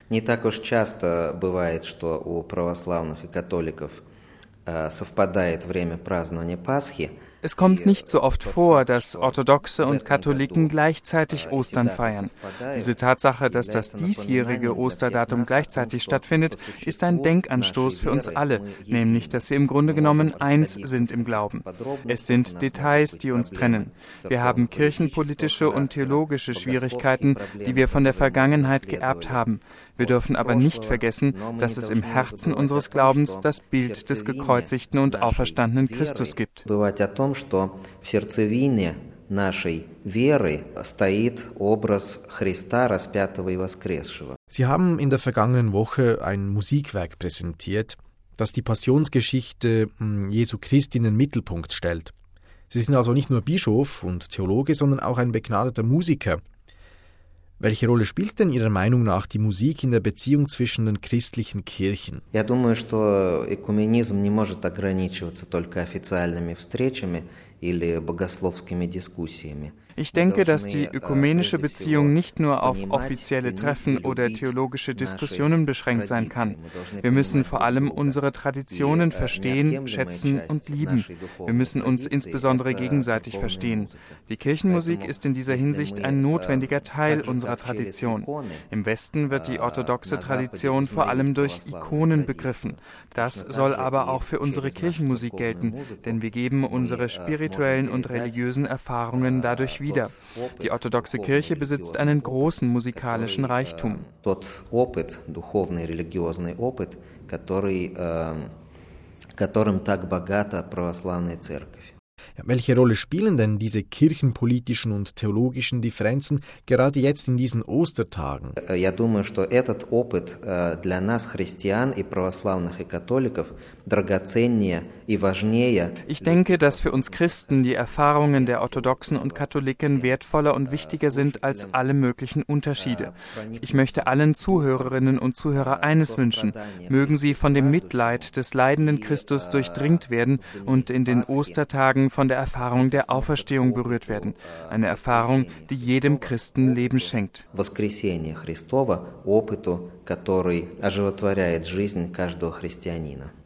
Не так уж часто бывает, что у православных и католиков совпадает время празднования Пасхи. Es kommt nicht so oft vor, dass Orthodoxe und Katholiken gleichzeitig Ostern feiern. Diese Tatsache, dass das diesjährige Osterdatum gleichzeitig stattfindet, ist ein Denkanstoß für uns alle, nämlich, dass wir im Grunde genommen eins sind im Glauben. Es sind Details, die uns trennen. Wir haben kirchenpolitische und theologische Schwierigkeiten, die wir von der Vergangenheit geerbt haben. Wir dürfen aber nicht vergessen, dass es im Herzen unseres Glaubens das Bild des gekreuzigten und auferstandenen Christus gibt. Что в сердцевине нашей веры стоит образ Христа, распятого и воскресшего. Sie haben in der vergangenen Woche ein Musikwerk präsentiert, das die Passionsgeschichte Jesu Christi in den Mittelpunkt stellt. Sie sind also nicht nur Bischof und Theologe, sondern auch ein begnadeter Musiker. Welche Rolle spielt denn Ihrer Meinung nach die Musik in der Beziehung zwischen den christlichen Kirchen? Я думаю, что экуменизм не может ограничиваться только официальными встречами или богословскими дискуссиями. Ich denke, dass die ökumenische Beziehung nicht nur auf offizielle Treffen oder theologische Diskussionen beschränkt sein kann. Wir müssen vor allem unsere Traditionen verstehen, schätzen und lieben. Wir müssen uns insbesondere gegenseitig verstehen. Die Kirchenmusik ist in dieser Hinsicht ein notwendiger Teil unserer Tradition. Im Westen wird die orthodoxe Tradition vor allem durch Ikonen begriffen. Das soll aber auch für unsere Kirchenmusik gelten, denn wir geben unsere spirituellen und religiösen Erfahrungen dadurch wieder. Die orthodoxe Kirche besitzt einen großen musikalischen Reichtum. Тот опыт, духовный, религиозный опыт, которым так богата православная церковь. Ja, welche Rolle spielen denn diese kirchenpolitischen und theologischen Differenzen gerade jetzt in diesen Ostertagen? Я думаю, что этот опыт для нас, христиан и православных и католиков, драгоценнее и важнее. Ich denke, dass für uns Christen die Erfahrungen der Orthodoxen und Katholiken wertvoller und wichtiger sind als alle möglichen Unterschiede. Ich möchte allen Zuhörerinnen und Zuhörern eines wünschen: Mögen sie von dem Mitleid des leidenden Christus durchdringt werden und in den Ostertagen von der Erfahrung der Auferstehung berührt werden. Eine Erfahrung, die jedem Christen Leben schenkt. Воскресения Христова, опыту, который оживотворяет жизнь каждого христианина.